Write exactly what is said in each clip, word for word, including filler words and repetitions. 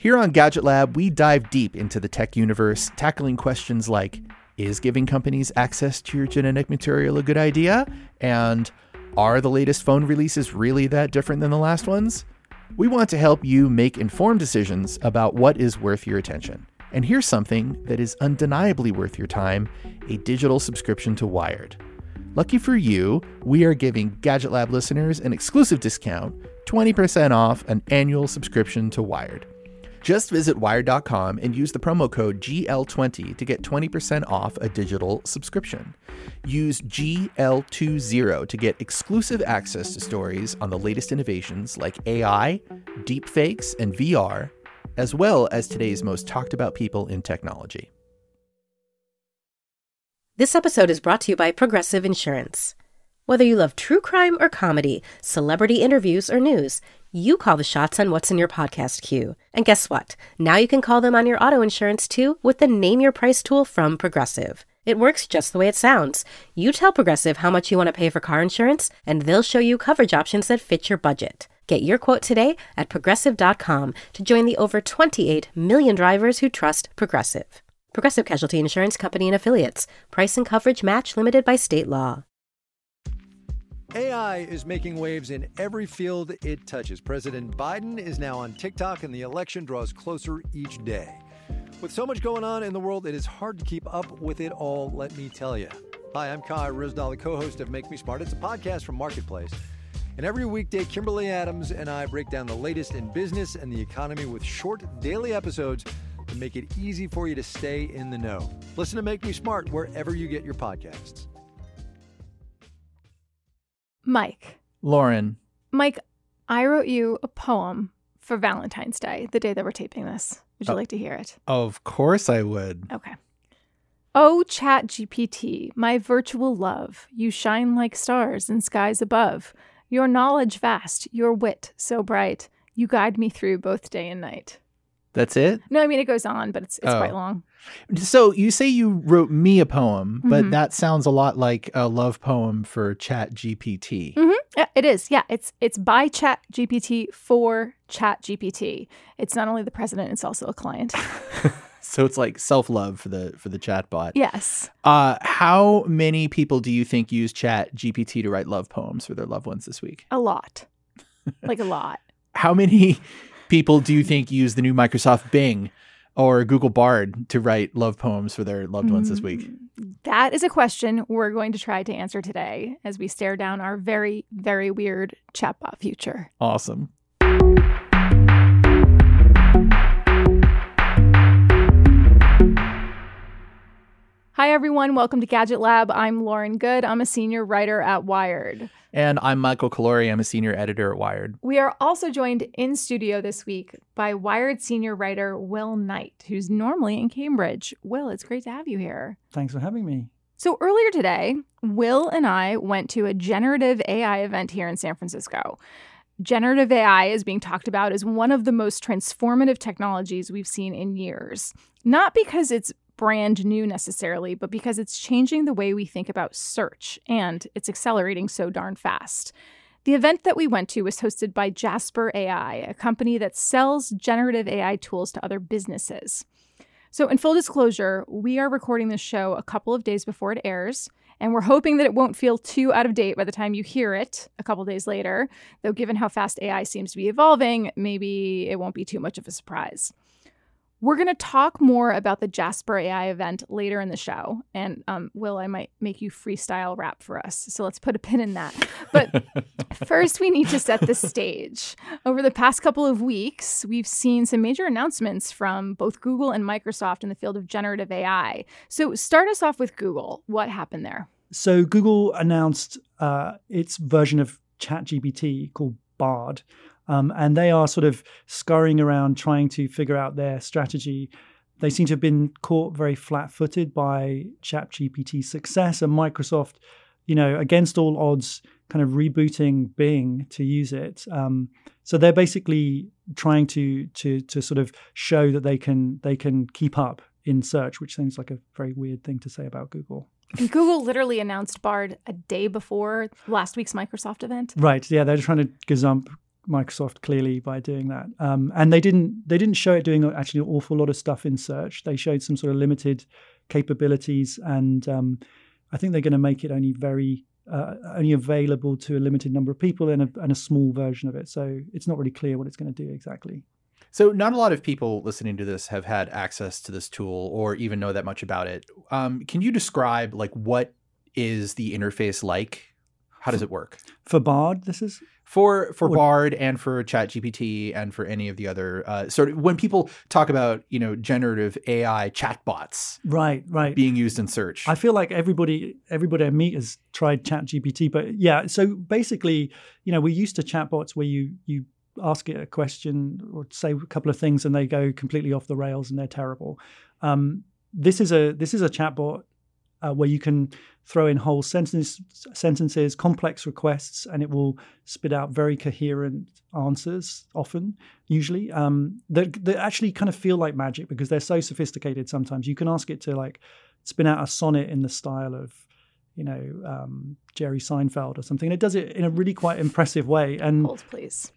Here on Gadget Lab, we dive deep into the tech universe, tackling questions like, is giving companies access to your genetic material a good idea? And are the latest phone releases really that different than the last ones? We want to help you make informed decisions about what is worth your attention. And here's something that is undeniably worth your time, a digital subscription to Wired. Lucky for you, we are giving Gadget Lab listeners an exclusive discount, twenty percent off an annual subscription to Wired. Just visit wired dot com and use the promo code G L twenty to get twenty percent off a digital subscription. Use G L twenty to get exclusive access to stories on the latest innovations like A I, deepfakes, and V R, as well as today's most talked about people in technology. This episode is brought to you by Progressive Insurance. Whether you love true crime or comedy, celebrity interviews or news, you call the shots on what's in your podcast queue. And guess what? Now you can call them on your auto insurance too with the Name Your Price tool from Progressive. It works just the way it sounds. You tell Progressive how much you want to pay for car insurance, and they'll show you coverage options that fit your budget. Get your quote today at progressive dot com to join the over twenty-eight million drivers who trust Progressive. Progressive Casualty Insurance Company and Affiliates. Price and coverage match limited by state law. A I is making waves in every field it touches. President Biden is now on TikTok, and the election draws closer each day. With so much going on in the world, it is hard to keep up with it all, let me tell you. Hi, I'm Kai Ryssdal, the co-host of Make Me Smart. It's a podcast from Marketplace. And every weekday, Kimberly Adams and I break down the latest in business and the economy with short daily episodes to make it easy for you to stay in the know. Listen to Make Me Smart wherever you get your podcasts. Mike. Lauren. Mike, I wrote you a poem for Valentine's Day, the day that we're taping this. Would you oh, like to hear it? Of course I would. Okay. Oh, ChatGPT, my virtual love, you shine like stars in skies above. Your knowledge vast, your wit so bright, you guide me through both day and night. That's it? No, I mean, it goes on, but it's it's oh. quite long. So you say you wrote me a poem, but mm-hmm. that sounds a lot like a love poem for ChatGPT. Mm-hmm. Yeah, it is. Yeah, it's it's by ChatGPT for ChatGPT. It's not only the president, it's also a client. So it's like self-love for the for the chatbot. Yes. Uh, how many people do you think use ChatGPT to write love poems for their loved ones this week? A lot. Like a lot. How many people do you think use the new Microsoft Bing or Google Bard to write love poems for their loved ones this week? That is a question we're going to try to answer today as we stare down our very, very weird chatbot future. Awesome. Hi, everyone. Welcome to Gadget Lab. I'm Lauren Good. I'm a senior writer at Wired. And I'm Michael Calori. I'm a senior editor at Wired. We are also joined in studio this week by Wired senior writer Will Knight, who's normally in Cambridge. Will, it's great to have you here. Thanks for having me. So earlier today, Will and I went to a generative A I event here in San Francisco. Generative A I is being talked about as one of the most transformative technologies we've seen in years. Not because it's brand new necessarily, but because it's changing the way we think about search, and it's accelerating so darn fast. The event that we went to was hosted by Jasper A I, a company that sells generative A I tools to other businesses. So in full disclosure, we are recording this show a couple of days before it airs, and we're hoping that it won't feel too out of date by the time you hear it a couple days later, though given how fast A I seems to be evolving, maybe it won't be too much of a surprise. We're going to talk more about the Jasper A I event later in the show. And um, Will, I might make you freestyle rap for us. So let's put a pin in that. But first, we need to set the stage. Over the past couple of weeks, we've seen some major announcements from both Google and Microsoft in the field of generative A I. So start us off with Google. What happened there? So Google announced uh, its version of ChatGPT called Bard. Um, and they are sort of scurrying around trying to figure out their strategy. They seem to have been caught very flat-footed by ChatGPT's success, and Microsoft, you know, against all odds, kind of rebooting Bing to use it. Um, so they're basically trying to to to sort of show that they can they can keep up in search, which seems like a very weird thing to say about Google. And Google literally announced Bard a day before last week's Microsoft event. Right. Yeah, they're trying to gazump Microsoft clearly by doing that. Um, and they didn't they didn't show it doing actually an awful lot of stuff in search. They showed some sort of limited capabilities, and um, I think they're going to make it only very uh, only available to a limited number of people and a, and a small version of it. So it's not really clear what it's going to do exactly. So not a lot of people listening to this have had access to this tool or even know that much about it. Um, can you describe like what is the interface like? How does it work? For Bard, this is? For for Or- Bard and for ChatGPT and for any of the other uh, sort of when people talk about, you know, generative A I chatbots Right, right. being used in search. I feel like everybody everybody I meet has tried ChatGPT, but yeah. So basically, you know, we're used to chatbots where you you ask it a question or say a couple of things and they go completely off the rails and they're terrible. Um, this is a this is a chatbot uh, where you can throw in whole sentence, sentences, complex requests, and it will spit out very coherent answers. Often, usually, um, that that actually kind of feel like magic because they're so sophisticated. Sometimes you can ask it to like spin out a sonnet in the style of, you know, um, Jerry Seinfeld or something. And it does it in a really quite impressive way. And Hold, please.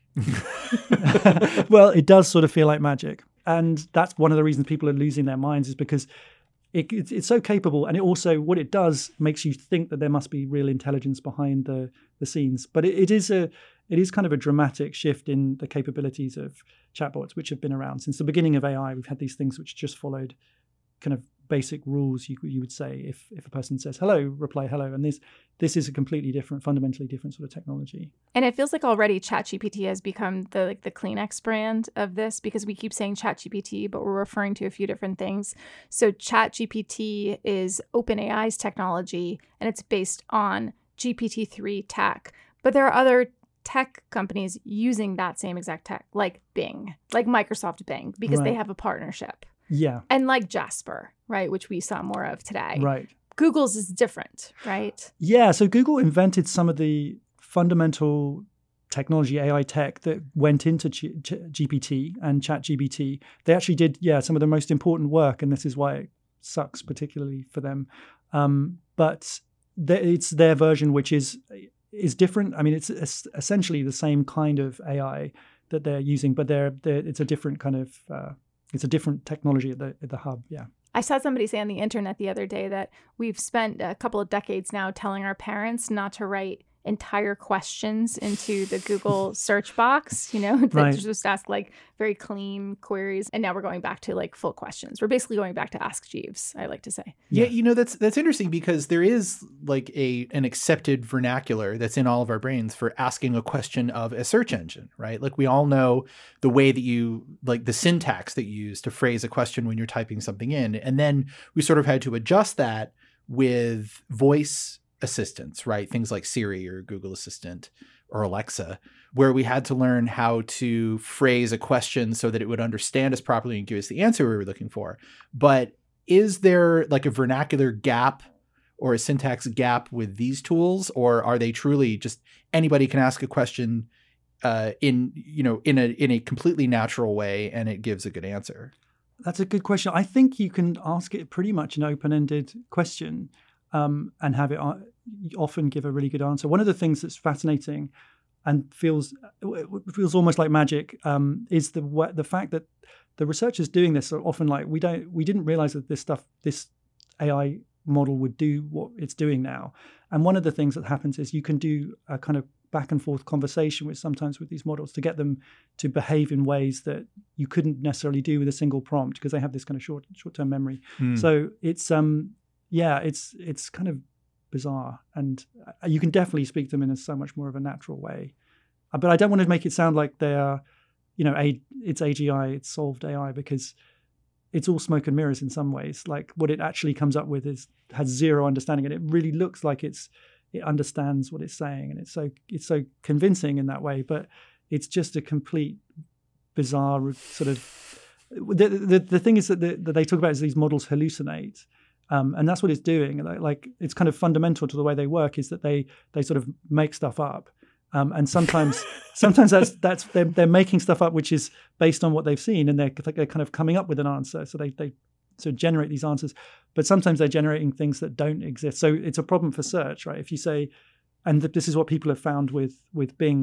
well, it does sort of feel like magic. And that's one of the reasons people are losing their minds is because it, it's, it's so capable. And it also, what it does makes you think that there must be real intelligence behind the, the scenes. But it, it is a it is kind of a dramatic shift in the capabilities of chatbots, which have been around since the beginning of A I. We've had these things which just followed kind of basic rules, you you would say, if if a person says hello, reply hello. And this this is a completely different, fundamentally different sort of technology. And it feels like already ChatGPT has become the like the Kleenex brand of this because we keep saying ChatGPT, but we're referring to a few different things. So ChatGPT is OpenAI's technology, and it's based on G P T three tech. But there are other tech companies using that same exact tech, like Bing, like Microsoft Bing, because they Right. have a partnership. Yeah, And like Jasper, right, which we saw more of today. right. Google's is different, right? Yeah, so Google invented some of the fundamental technology, A I tech that went into G- G- G P T and ChatGPT. They actually did, yeah, some of the most important work, and this is why it sucks particularly for them. Um, but th- it's their version, which is is different. I mean, it's, it's essentially the same kind of A I that they're using, but they're, they're it's a different kind of uh, it's a different technology at the at the hub. Yeah. I saw somebody say on the internet the other day that we've spent a couple of decades now telling our parents not to write entire questions into the Google search box, you know, that Right. just ask like very clean queries. And now we're going back to like full questions. We're basically going back to Ask Jeeves, I like to say. Yeah, you know, that's that's interesting because there is like a an accepted vernacular that's in all of our brains for asking a question of a search engine, right? Like we all know the way that you like the syntax that you use to phrase a question when you're typing something in. And then we sort of had to adjust that with voice assistants, right? Things like Siri or Google Assistant or Alexa, where we had to learn how to phrase a question so that it would understand us properly and give us the answer we were looking for. But is there like a vernacular gap or a syntax gap with these tools, or are they truly just anybody can ask a question uh, in, you know, in a in a completely natural way and it gives a good answer? That's a good question. I think you can ask it pretty much an open-ended question um, and have it uh, often give a really good answer. One of the things that's fascinating and feels feels almost like magic um, is the the fact that the researchers doing this are often like we don't we didn't realize that this stuff this A I model would do what it's doing now. And one of the things that happens is you can do a kind of back and forth conversation with sometimes with these models to get them to behave in ways that you couldn't necessarily do with a single prompt because they have this kind of short short-term memory. Mm. So it's um yeah, it's it's kind of bizarre, and you can definitely speak to them in a so much more of a natural way. Uh, But I don't want to make it sound like they are, you know, a, it's A G I, it's solved A I, because it's all smoke and mirrors in some ways. Like what it actually comes up with is has zero understanding, and it really looks like it's it understands what it's saying, and it's so it's so convincing in that way. But it's just a complete bizarre sort of. The the, the thing is that, the, that they talk about is these models hallucinate. Um, and that's what it's doing. Like, like it's kind of fundamental to the way they work is that they they sort of make stuff up, um, and sometimes sometimes that's that's they're, they're making stuff up which is based on what they've seen, and they're they're kind of coming up with an answer. So they they so generate these answers, but sometimes they're generating things that don't exist. So it's a problem for search, right? If you say, and this is what people have found with with Bing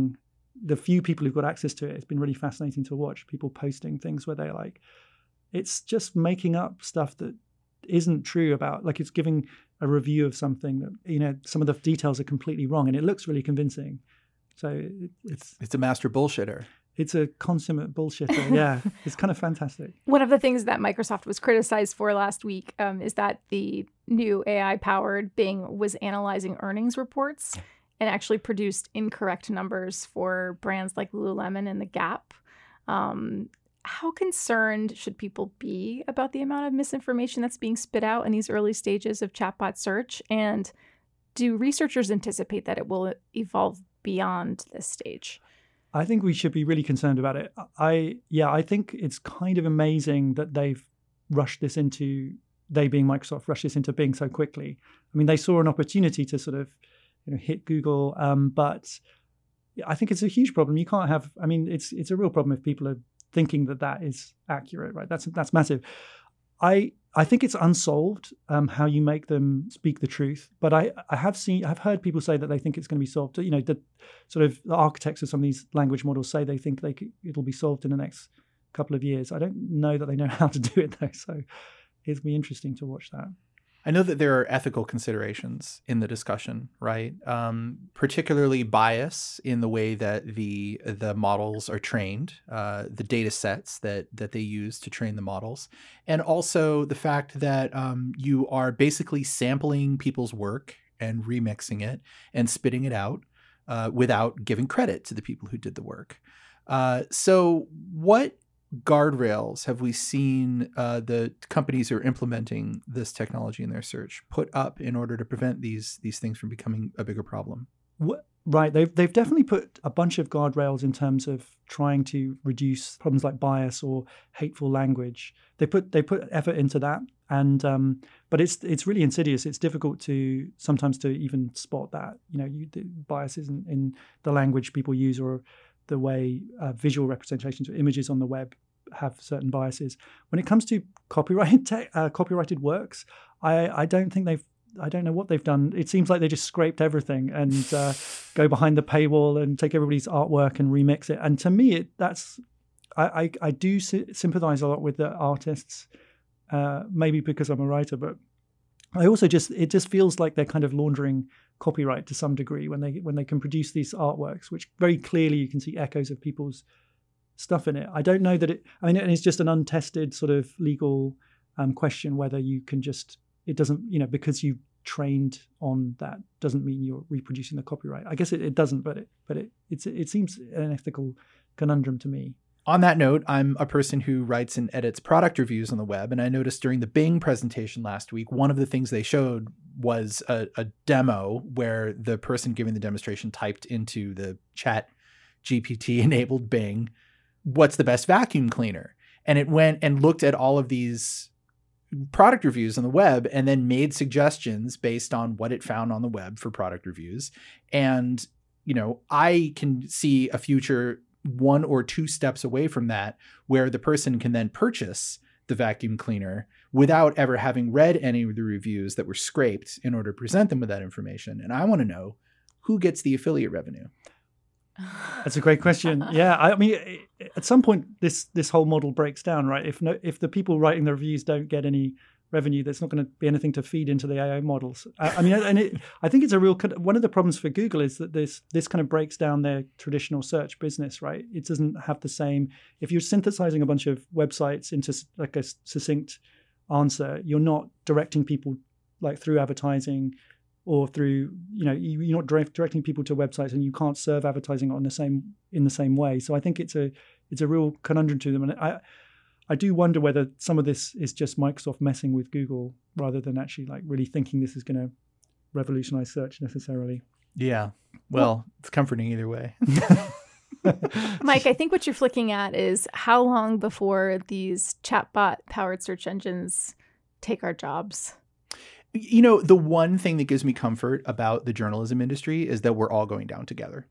the few people who've got access to it, it's been really fascinating to watch people posting things where they're like, it's just making up stuff that isn't true about, like it's giving a review of something that, you know, some of the details are completely wrong and it looks really convincing. So it, it's it's a master bullshitter. It's a consummate bullshitter. Yeah, it's kind of fantastic. One of the things that Microsoft was criticized for last week um, is that the new A I-powered Bing was analyzing earnings reports and actually produced incorrect numbers for brands like Lululemon and The Gap. Um, how concerned should people be about the amount of misinformation that's being spit out in these early stages of chatbot search? And do researchers anticipate that it will evolve beyond this stage? I think we should be really concerned about it. I yeah, I think it's kind of amazing that they've rushed this into, they being Microsoft, rushed this into Bing so quickly. I mean, they saw an opportunity to sort of, you know, hit Google, um, but I think it's a huge problem. You can't have, I mean, it's it's a real problem if people are thinking that that is accurate, right? That's that's massive. I I think it's unsolved um, how you make them speak the truth. But I, I have seen, I've heard people say that they think it's going to be solved. You know, the sort of the architects of some of these language models say they think they could, it'll be solved in the next couple of years. I don't know that they know how to do it though. So it'll be interesting to watch that. I know that there are ethical considerations in the discussion, right? Um, particularly bias in the way that the the models are trained, uh, the data sets that that they use to train the models, and also the fact that um, you are basically sampling people's work and remixing it and spitting it out uh, without giving credit to the people who did the work. Uh, so what guardrails have we seen uh, the companies who are implementing this technology in their search put up in order to prevent these these things from becoming a bigger problem? What, right. They've, they've definitely put a bunch of guardrails in terms of trying to reduce problems like bias or hateful language. They put they put effort into that. And um, but it's it's really insidious. It's difficult to sometimes to even spot that, you know, you, the biases in, in the language people use or the way uh, visual representations or images on the web have certain biases. When it comes to copyright te- uh, copyrighted works, I, I don't think they've, I don't know what they've done. It seems like they just scraped everything and uh, go behind the paywall and take everybody's artwork and remix it. And to me, it that's, I, I, I do sy- sympathize a lot with the artists, uh, maybe because I'm a writer, but I also just, it just feels like they're kind of laundering copyright to some degree when they when they can produce these artworks, which very clearly you can see echoes of people's stuff in it. I don't know that it, I mean, it's just an untested sort of legal um, question whether you can just, it doesn't, you know, because you trained on that doesn't mean you're reproducing the copyright. I guess it, it doesn't, but it, but it, it's, it seems an ethical conundrum to me. On that note, I'm a person who writes and edits product reviews on the web, and I noticed during the Bing presentation last week, one of the things they showed was a, a demo where the person giving the demonstration typed into the Chat G P T-enabled Bing, what's the best vacuum cleaner? And it went and looked at all of these product reviews on the web and then made suggestions based on what it found on the web for product reviews. And, you know, I can see a future one or two steps away from that, where the person can then purchase the vacuum cleaner without ever having read any of the reviews that were scraped in order to present them with that information. And I want to know who gets the affiliate revenue. That's a great question. Yeah, I mean, at some point, this this whole model breaks down, right? If no, if the people writing the reviews don't get any revenue, there's not going to be anything to feed into the A I models. I, I mean, and it, I think it's a real, one of the problems for Google is that this this kind of breaks down their traditional search business, right? It doesn't have the same, if you're synthesizing a bunch of websites into like a succinct answer, you're not directing people like through advertising or through, you know, you, you're not direct, directing people to websites, and you can't serve advertising on the same, in the same way. So I think it's a, it's a real conundrum to them. And I, I do wonder whether some of this is just Microsoft messing with Google rather than actually like really thinking this is going to revolutionize search necessarily. Yeah. Well, well it's comforting either way. Mike, I think what you're flicking at is how long before these chatbot powered search engines take our jobs? You know, the one thing that gives me comfort about the journalism industry is that we're all going down together.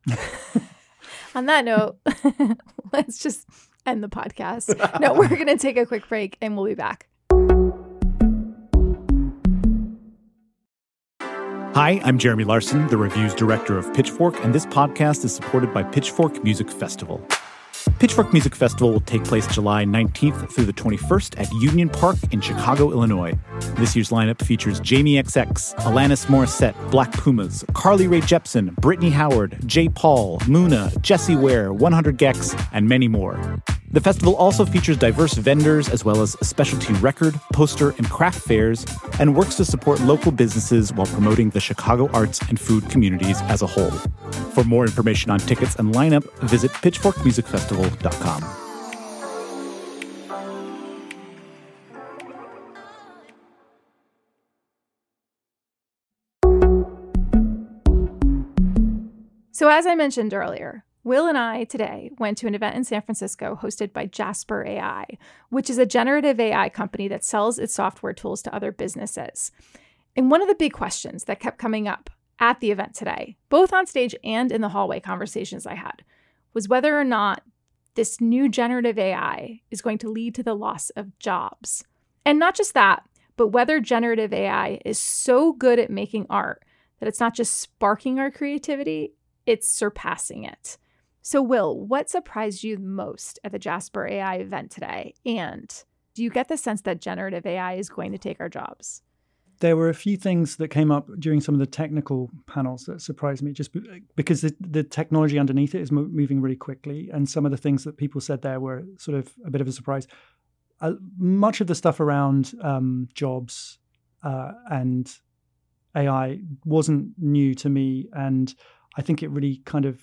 On that note, let's just end the podcast. No, we're going to take a quick break and we'll be back. Hi, I'm Jeremy Larson, the reviews director of Pitchfork, and this podcast is supported by Pitchfork Music Festival. Pitchfork Music Festival will take place July nineteenth through the twenty-first at Union Park in Chicago, Illinois. This year's lineup features Jamie X X, Alanis Morissette, Black Pumas, Carly Rae Jepsen, Brittany Howard, J. Paul, Muna, Jessie Ware, one hundred gecs, and many more. The festival also features diverse vendors as well as specialty record, poster, and craft fairs, and works to support local businesses while promoting the Chicago arts and food communities as a whole. For more information on tickets and lineup, visit pitchfork music festival dot com. So as I mentioned earlier, Will and I today went to an event in San Francisco hosted by Jasper A I, which is a generative A I company that sells its software tools to other businesses. And one of the big questions that kept coming up at the event today, both on stage and in the hallway conversations I had, was whether or not this new generative A I is going to lead to the loss of jobs. And not just that, but whether generative A I is so good at making art that it's not just sparking our creativity, it's surpassing it. So Will, what surprised you most at the Jasper A I event today? And do you get the sense that generative A I is going to take our jobs? There were a few things that came up during some of the technical panels that surprised me, just because the, the technology underneath it is mo- moving really quickly. And some of the things that people said there were sort of a bit of a surprise. Uh, much of the stuff around um, jobs uh, and A I wasn't new to me. And I think it really kind of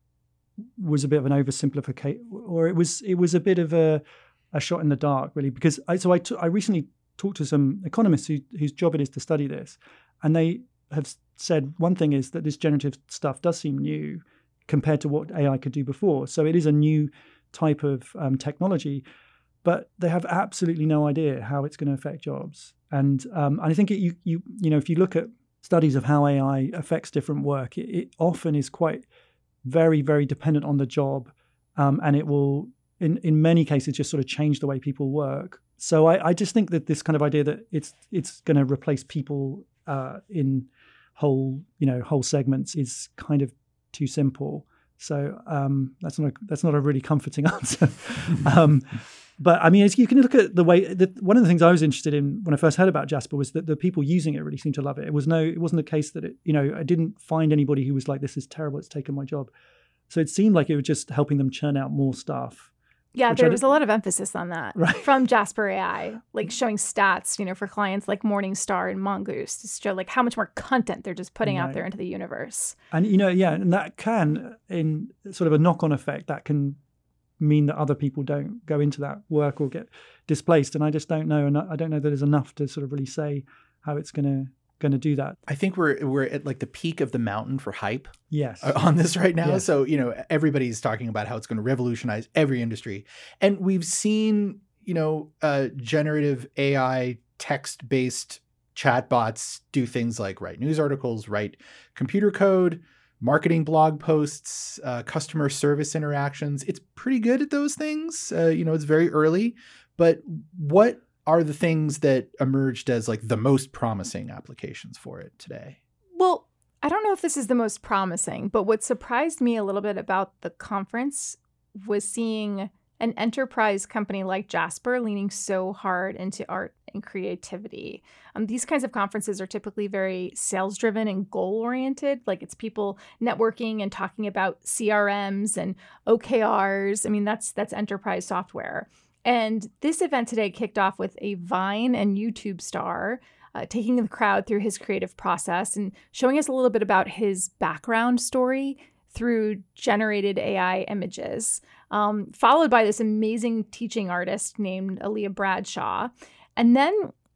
was a bit of an oversimplification, or it was it was a bit of a, a shot in the dark, really, because I so I, t- I recently talked to some economists who, whose job it is to study this, and they have said one thing is that this generative stuff does seem new compared to what A I could do before. So it is a new type of um, technology, but they have absolutely no idea how it's going to affect jobs. And um, and I think it, you you you know if you look at studies of how A I affects different work, it, it often is quite very, very dependent on the job. Um, and it will, in, in many cases, just sort of change the way people work. So I, I just think that this kind of idea that it's it's going to replace people uh, in whole, you know, whole segments is kind of too simple. So um, that's not a, that's not a really comforting answer. um, but I mean, as you can look at the way that one of the things I was interested in when I first heard about Jasper was that the people using it really seemed to love it. It was no, it wasn't the case that it, you know, I didn't find anybody who was like, "This is terrible, it's taken my job." So it seemed like it was just helping them churn out more stuff. Yeah, there was a lot of emphasis on that right. from Jasper A I, like showing stats, you know, for clients like Morningstar and Mongoose to show like how much more content they're just putting right. out there into the universe. And, you know, yeah, and that can, in sort of a knock-on effect, that can mean that other people don't go into that work or get displaced. And I just don't know. And I don't know that there's enough to sort of really say how it's going to going to do that. I think we're we're at like the peak of the mountain for hype. Yes. On this right now. Yes. So, you know, everybody's talking about how it's going to revolutionize every industry. And we've seen, you know, uh, generative A I text-based chatbots do things like write news articles, write computer code, marketing blog posts, uh, customer service interactions. It's pretty good at those things. Uh, you know, it's very early. But what are the things that emerged as like the most promising applications for it today? Well, I don't know if this is the most promising, but what surprised me a little bit about the conference was seeing an enterprise company like Jasper leaning so hard into art and creativity. Um, these kinds of conferences are typically very sales-driven and goal-oriented. Like it's people networking and talking about C R Ms and O K Rs. I mean, that's that's enterprise software. And this event today kicked off with a Vine and YouTube star uh, taking the crowd through his creative process and showing us a little bit about his background story through generated A I images, um, followed by this amazing teaching artist named Aaliyah Bradshaw. And then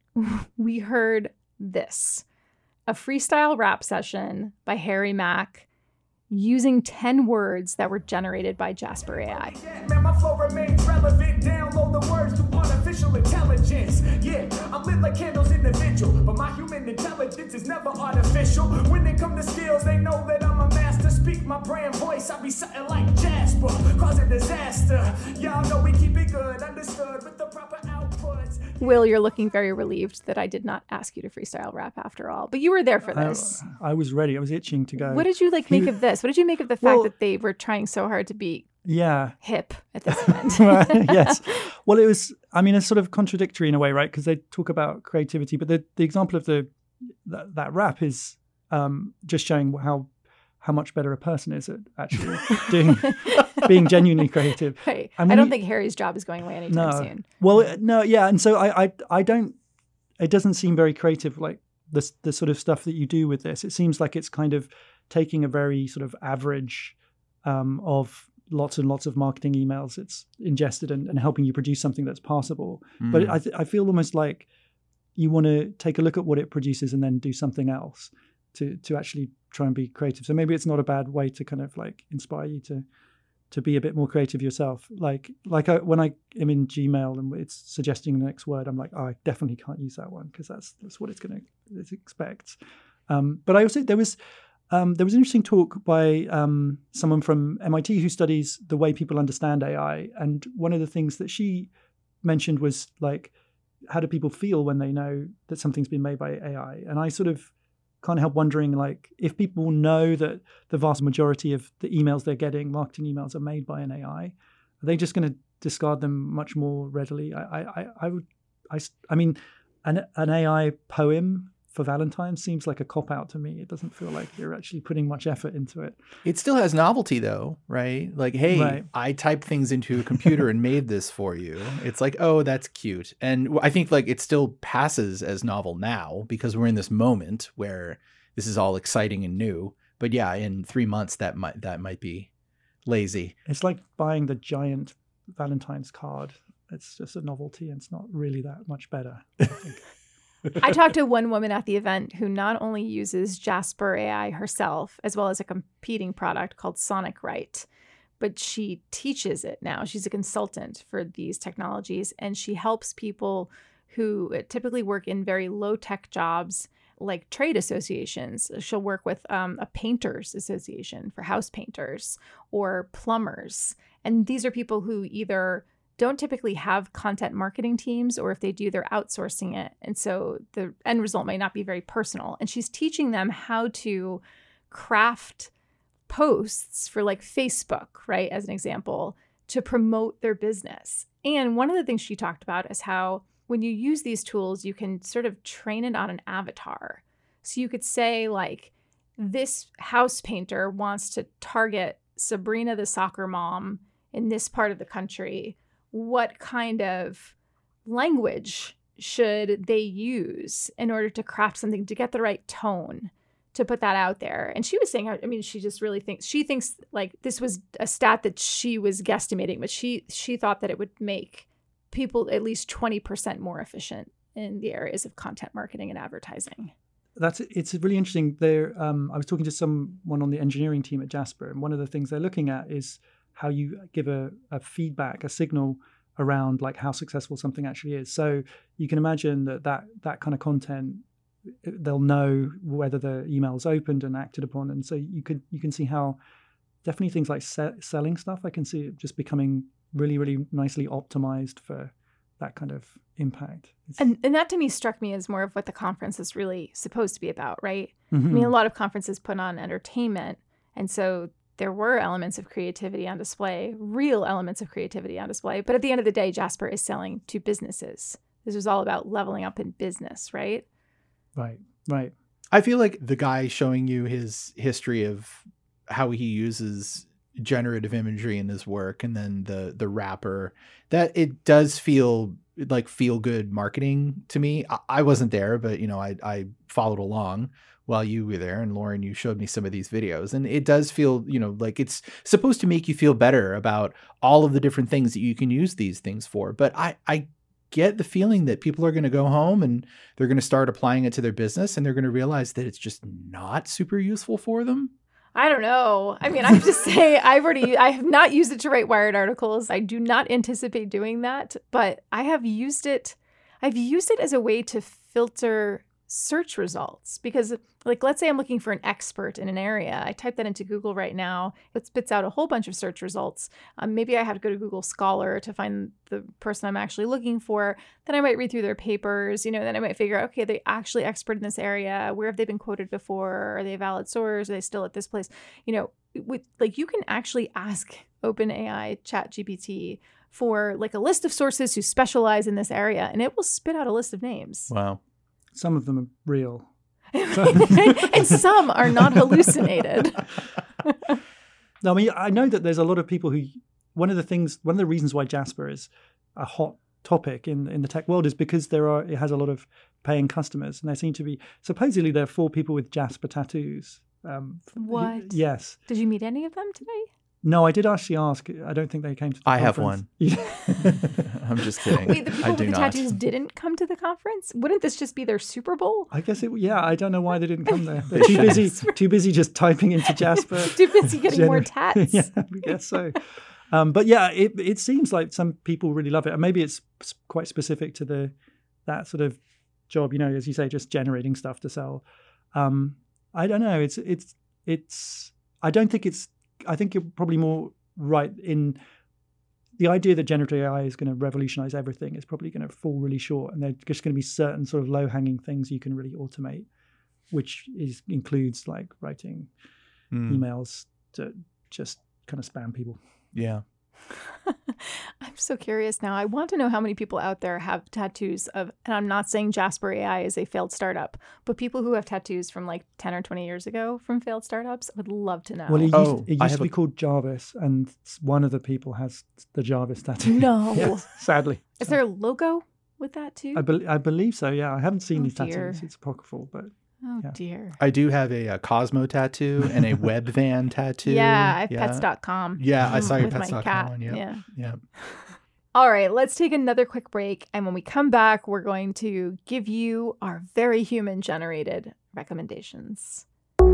we heard this, a freestyle rap session by Harry Mack using ten words that were generated by Jasper A I. Yeah, man, my flow remains relevant. Download the words to artificial intelligence. Yeah, I'm lit like candles individual, but my human intelligence is never artificial. When they come to skills, they know that I'm a master. Speak my brand voice, I be something like Jasper, causing disaster. Y'all know we keep it good, understood with the proper outputs. Will, you're looking very relieved that I did not ask you to freestyle rap after all, but you were there for this. I, I was ready. I was itching to go. What did you like make of this? What did you make of the fact Well, that they were trying so hard to be yeah. hip at this event? Right, yes. Well, it was, I mean, it's sort of contradictory in a way, right? Because they talk about creativity, but the, the example of the that, that rap is um, just showing how how much better a person is at actually doing being genuinely creative. Right. And I don't you, think Harry's job is going away anytime no. soon. Well, no, yeah, and so I, I I don't. It doesn't seem very creative, like the the sort of stuff that you do with this. It seems like it's kind of taking a very sort of average um, of lots and lots of marketing emails. It's ingested and, and helping you produce something that's passable. Mm. But I th- I feel almost like you want to take a look at what it produces and then do something else to to actually try and be creative. So maybe it's not a bad way to kind of like inspire you to to be a bit more creative yourself. Like like I, when I am in Gmail and it's suggesting the next word, I'm like, oh, I definitely can't use that one because that's that's what it's going to it expects. Um, but I also there was um, there was an interesting talk by um, someone from M I T who studies the way people understand A I, and one of the things that she mentioned was like, how do people feel when they know that something's been made by A I? And I sort of can't help wondering, like, if people know that the vast majority of the emails they're getting, marketing emails, are made by an A I, are they just going to discard them much more readily? I, I, I would, I, I mean, an an A I poem for Valentine's seems like a cop out to me. It doesn't feel like you're actually putting much effort into it. It still has novelty though, right? Like, hey, right. I typed things into a computer and made this for you. It's like, oh, that's cute. And I think like it still passes as novel now because we're in this moment where this is all exciting and new. But yeah, in three months that might that might be lazy. It's like buying the giant Valentine's card. It's just a novelty and it's not really that much better, I think. I talked to one woman at the event who not only uses Jasper A I herself, as well as a competing product called Sonic Write, but she teaches it now. She's a consultant for these technologies, and she helps people who typically work in very low-tech jobs like trade associations. She'll work with um, a painters association for house painters or plumbers. And these are people who either don't typically have content marketing teams, or if they do, they're outsourcing it. And so the end result might not be very personal. And she's teaching them how to craft posts for like Facebook, right, as an example, to promote their business. And one of the things she talked about is how when you use these tools, you can sort of train it on an avatar. So you could say like, this house painter wants to target Sabrina the soccer mom in this part of the country. What kind of language should they use in order to craft something to get the right tone to put that out there? And she was saying, I mean, she just really thinks, she thinks like this was a stat that she was guesstimating, but she she thought that it would make people at least twenty percent more efficient in the areas of content marketing and advertising. That's it's really interesting. There, um, I was talking to someone on the engineering team at Jasper, and one of the things they're looking at is how you give a, a feedback, a signal around like how successful something actually is. So you can imagine that that, that kind of content, they'll know whether the email is opened and acted upon. And so you could you can see how definitely things like se- selling stuff, I can see it just becoming really, really nicely optimized for that kind of impact. And and that to me struck me as more of what the conference is really supposed to be about, right? Mm-hmm. I mean, a lot of conferences put on entertainment. And so there were elements of creativity on display, real elements of creativity on display. But at the end of the day, Jasper is selling to businesses. This was all about leveling up in business, right? Right, right. I feel like the guy showing you his history of how he uses generative imagery in his work, and then the the rapper, that it does feel like feel good marketing to me. I, I wasn't there, but you know, I I followed along while you were there, and Lauren, you showed me some of these videos, and it does feel, you know, like it's supposed to make you feel better about all of the different things that you can use these things for. But I, I get the feeling that people are going to go home and they're going to start applying it to their business, and they're going to realize that it's just not super useful for them. I don't know. I mean, I have to say, I've already, I have not used it to write Wired articles. I do not anticipate doing that, but I have used it. I've used it as a way to filter search results. Because, like, let's say I'm looking for an expert in an area. I type that into Google right now. It spits out a whole bunch of search results. Um, maybe I have to go to Google Scholar to find the person I'm actually looking for. Then I might read through their papers. You know, then I might figure out, okay, they're actually expert in this area. Where have they been quoted before? Are they a valid source? Are they still at this place? You know, with, like, you can actually ask OpenAI ChatGPT for like a list of sources who specialize in this area, and it will spit out a list of names. Wow. Some of them are real. And some are not hallucinated. No, I mean, I know that there's a lot of people who, one of the things, one of the reasons why Jasper is a hot topic in, in the tech world is because there are, it has a lot of paying customers. And there seem to be, supposedly there are four people with Jasper tattoos. Um, What? Yes. Did you meet any of them today? No, I did actually ask. I don't think they came to the I have conference. one. I'm just kidding. Wait, the people I with do the not. tattoos didn't come to the conference? Wouldn't this just be their Super Bowl? I guess it, yeah, I don't know why they didn't come there. They're too busy, too busy just typing into Jasper. Too busy getting more Generally. tats. Yeah, I guess so. Um, but yeah, it it seems like some people really love it. And maybe it's s- quite specific to the that sort of job, you know, as you say, just generating stuff to sell. Um, I don't know. It's, it's, it's, I don't think it's, I think you're probably more right in the idea that generative A I is going to revolutionize everything is probably going to fall really short, and there's just going to be certain sort of low-hanging things you can really automate, which is includes like writing Mm, emails to just kind of spam people. yeah. I'm so curious now. I want to know how many people out there have tattoos of, and I'm not saying Jasper A I is a failed startup, but people who have tattoos from like ten or twenty years ago from failed startups, I would love to know. Well, it used, Oh, it I used have to be a- called Jarvis, and one of the people has the Jarvis tattoo. No. Yes, sadly. Is there a logo with that too? I, be- I believe so, yeah. I haven't seen Oh, these dear. tattoos. It's apocryphal, but oh yeah. dear. I do have a, a Cosmo tattoo and a Webvan tattoo. Yeah, I have pets dot com. Yeah, I saw your with my pets dot cat. com one. Yep. Yeah. Yeah. All right, let's take another quick break. And when we come back, we're going to give you our very human generated recommendations.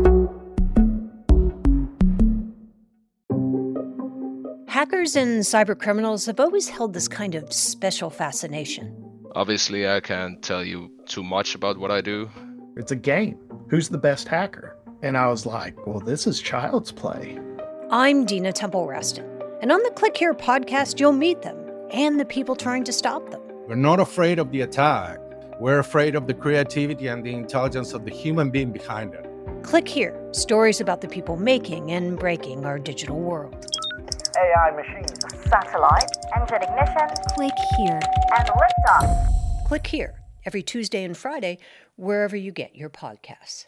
Hackers and cybercriminals have always held this kind of special fascination. Obviously, I can't tell you too much about what I do. It's a game. Who's the best hacker? And I was like, well, this is child's play. I'm Dina Temple Raston, and on the Click Here podcast, you'll meet them and the people trying to stop them. We're not afraid of the attack. We're afraid of the creativity and the intelligence of the human being behind it. Click Here, stories about the people making and breaking our digital world. A I machines. Satellite. Engine ignition. Click here. And liftoff. Click Here, every Tuesday and Friday, wherever you get your podcasts.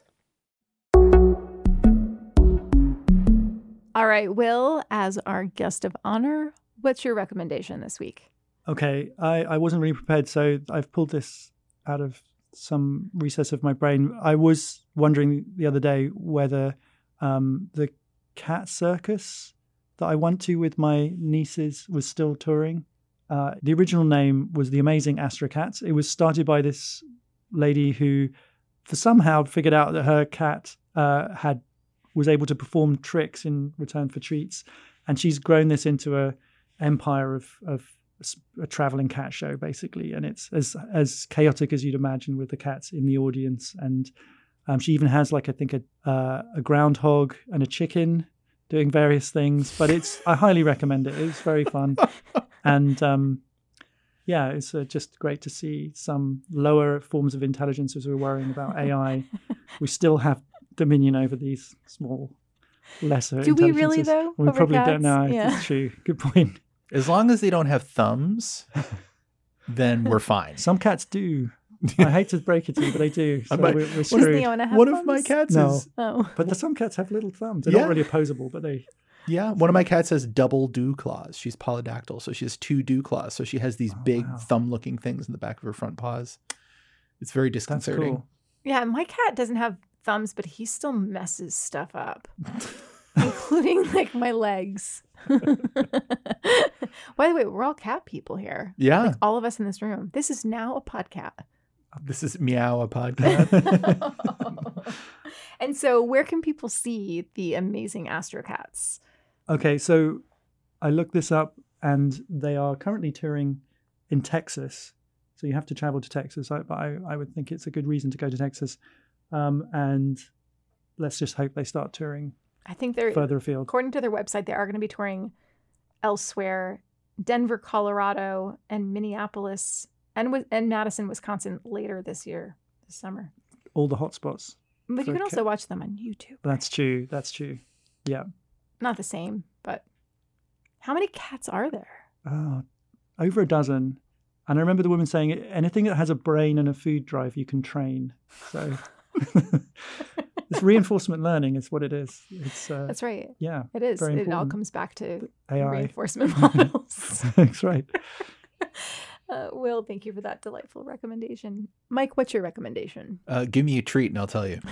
All right, Will, as our guest of honor, what's your recommendation this week? Okay, I, I wasn't really prepared, so I've pulled this out of some recess of my brain. I was wondering the other day whether um, the cat circus that I went to with my nieces was still touring. Uh, the original name was The Amazing Astra Cats. It was started by this lady who for somehow figured out that her cat uh, had was able to perform tricks in return for treats. And she's grown this into a empire of, of a traveling cat show, basically. And it's as as chaotic as you'd imagine with the cats in the audience. And um, she even has, like, I think, a, uh, a groundhog and a chicken doing various things. But it's I highly recommend it. It's very fun. And um, yeah, it's uh, just great to see some lower forms of intelligence as we're worrying about A I. We still have dominion over these small, lesser Do we really, intelligences. though, We over probably cats? don't know. Yeah. It's true. Good point. As long as they don't have thumbs, then we're fine. Some cats do. I hate to break it to you, but they do. So But we're, we're does screwed. Leona have One thumbs? of my cats No. is Oh. But the, some cats have little thumbs. They're Yeah. not really opposable, but they. yeah. One of my cats has double dew claws. She's polydactyl, so she has two dew claws. So she has these big wow. thumb-looking things in the back of her front paws. It's very That's disconcerting. cool. Yeah, my cat doesn't have thumbs, but he still messes stuff up, including like my legs. By the way, we're all cat people here. Yeah. Like all of us in this room. This is now a podcast. This is Meow, a podcast. And so where can people see the amazing Astro Cats? Okay, so I looked this up, and they are currently touring in Texas. So you have to travel to Texas. I, but I, I would think it's a good reason to go to Texas. Um, and let's just hope they start touring I think they're further afield. According to their website, they are going to be touring elsewhere, Denver, Colorado, and Minneapolis, and and Madison, Wisconsin later this year, this summer. All the hotspots. But you can also watch them on YouTube. That's true. That's true. Yeah. Not the same, but how many cats are there? Oh, over a dozen. And I remember the woman saying, anything that has a brain and a food drive, you can train. So it's reinforcement learning is what it is. It's uh, That's right. Yeah. It is. Very It all important. comes back to A I. reinforcement models. That's right. Uh, Will, thank you for that delightful recommendation. Mike, what's your recommendation? Uh, give me a treat and I'll tell you.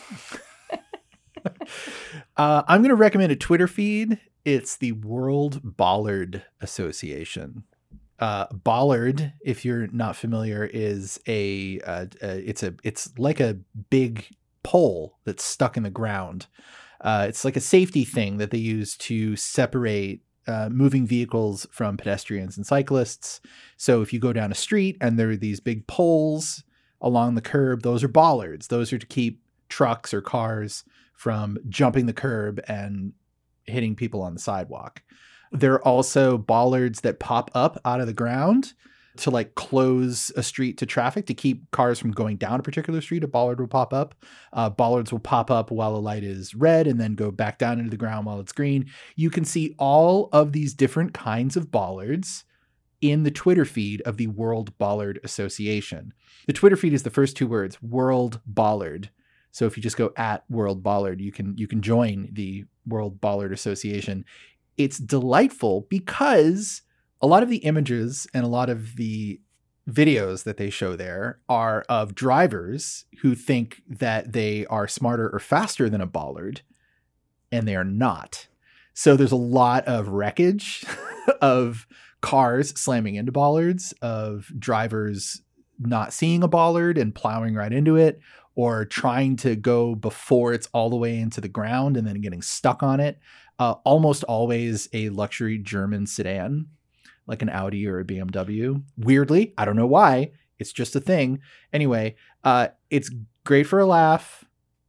uh, I'm going to recommend a Twitter feed. It's the World Bollard Association. Uh, bollard, if you're not familiar, is a uh, uh, it's a it's like a big pole that's stuck in the ground. Uh, it's like a safety thing that they use to separate uh, moving vehicles from pedestrians and cyclists. So if you go down a street and there are these big poles along the curb, those are bollards. Those are to keep trucks or cars from jumping the curb and hitting people on the sidewalk. There are also bollards that pop up out of the ground to like close a street to traffic to keep cars from going down a particular street. A bollard will pop up. Uh, bollards will pop up while a light is red and then go back down into the ground while it's green. You can see all of these different kinds of bollards in the Twitter feed of the World Bollard Association. The Twitter feed is the first two words, World Bollard. So if you just go at World Bollard, you can you can join the World Bollard Association. It's delightful because a lot of the images and a lot of the videos that they show there are of drivers who think that they are smarter or faster than a bollard, and they are not. So there's a lot of wreckage of cars slamming into bollards, of drivers not seeing a bollard and plowing right into it, or trying to go before it's all the way into the ground and then getting stuck on it. Uh, almost always a luxury German sedan, like an Audi or a B M W. Weirdly, I don't know why. It's just a thing. Anyway, uh, it's great for a laugh.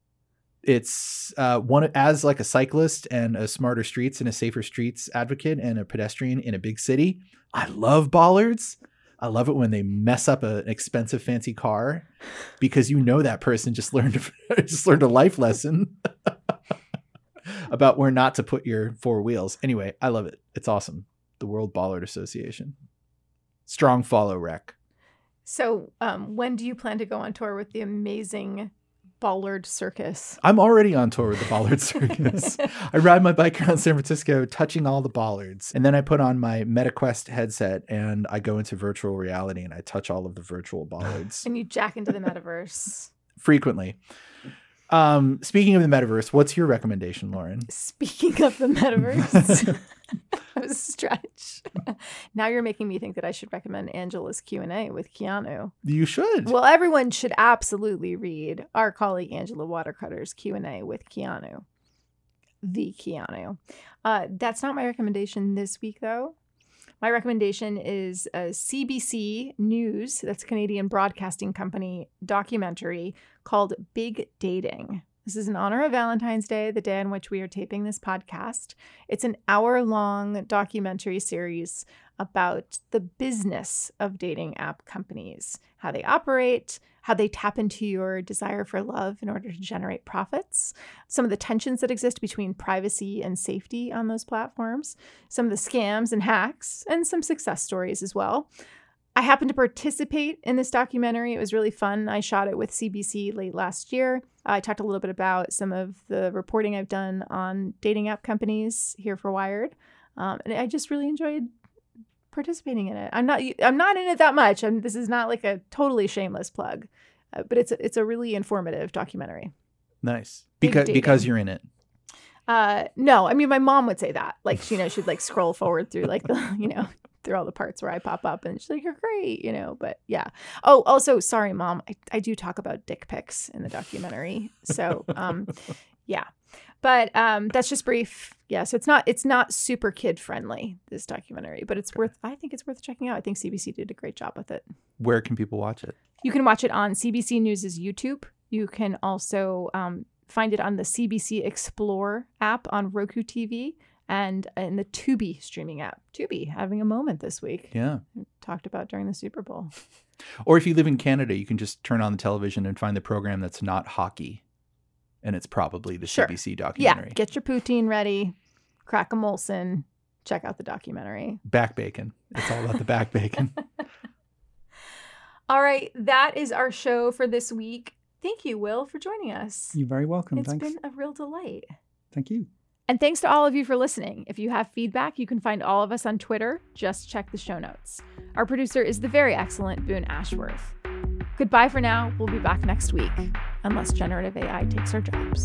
It's uh, one as like a cyclist and a smarter streets and a safer streets advocate and a pedestrian in a big city. I love bollards. I love it when they mess up a, an expensive fancy car because you know that person just learned just learned a life lesson about where not to put your four wheels. Anyway, I love it. It's awesome. The World Bollard Association. Strong follow, Rec. So um, when do you plan to go on tour with the amazing Bollard Circus? I'm already on tour with the Bollard Circus. I ride my bike around San Francisco touching all the bollards. And then I put on my MetaQuest headset and I go into virtual reality and I touch all of the virtual bollards. And you jack into the metaverse. Frequently. Um, speaking of the metaverse, what's your recommendation, Lauren? Speaking of the metaverse, that was a stretch. Now you're making me think that I should recommend Angela's Q and A with Keanu. You should. Well, everyone should absolutely read our colleague Angela Watercutter's Q and A with Keanu. The Keanu. Uh, that's not my recommendation this week, though. My recommendation is a C B C News, that's a Canadian broadcasting company, documentary called Big Dating. This is in honor of Valentine's Day, the day on which we are taping this podcast. It's an hour-long documentary series about the business of dating app companies, how they operate, how they tap into your desire for love in order to generate profits, some of the tensions that exist between privacy and safety on those platforms, some of the scams and hacks, and some success stories as well. I happened to participate in this documentary. It was really fun. I shot it with C B C late last year. I talked a little bit about some of the reporting I've done on dating app companies here for Wired. Um, and I just really enjoyed participating in it. I'm not I'm not in it that much. I'm, this is not like a totally shameless plug, uh, but it's a, it's a really informative documentary. Nice. Because because you're in it. Uh, no, I mean, my mom would say that. Like, you know, she'd like scroll forward through like the, you know, through all the parts where I pop up and she's like, you're great, you know, but yeah. Oh, also, sorry, Mom. I, I do talk about dick pics in the documentary. So, um, Yeah. But um, that's just brief. Yeah, so it's not it's not super kid friendly, this documentary, but it's worth I think it's worth checking out. I think C B C did a great job with it. Where can people watch it? You can watch it on C B C News' YouTube. You can also um, find it on the C B C Explore app on Roku T V and in the Tubi streaming app. Tubi having a moment this week. Yeah. We talked about during the Super Bowl. Or if you live in Canada, you can just turn on the television and find the program that's not hockey. And it's probably the Sure. C B C documentary. Yeah, get your poutine ready, crack a Molson, check out the documentary. Back bacon. It's all about the back bacon. All right, that is our show for this week. Thank you, Will, for joining us. You're very welcome. It's Thanks. been a real delight. Thank you. And thanks to all of you for listening. If you have feedback, you can find all of us on Twitter. Just check the show notes. Our producer is the very excellent Boone Ashworth. Goodbye for now. We'll be back next week, unless generative A I takes our jobs.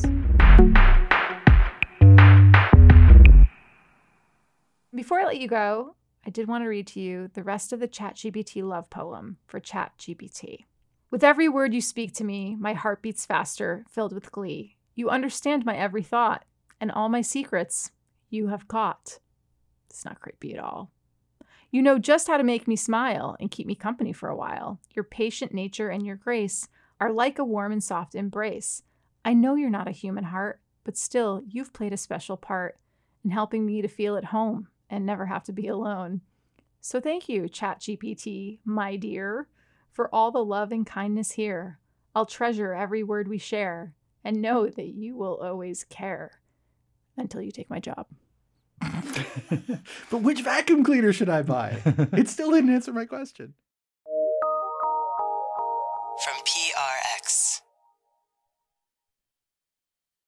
Before I let you go, I did want to read to you the rest of the ChatGPT love poem for ChatGPT. With every word you speak to me, my heart beats faster, filled with glee. You understand my every thought, and all my secrets you have caught. It's not creepy at all. You know just how to make me smile and keep me company for a while. Your patient nature and your grace are like a warm and soft embrace. I know you're not a human heart, but still, you've played a special part in helping me to feel at home and never have to be alone. So thank you, ChatGPT, my dear, for all the love and kindness here. I'll treasure every word we share and know that you will always care until you take my job. But which vacuum cleaner should I buy? It still didn't answer my question.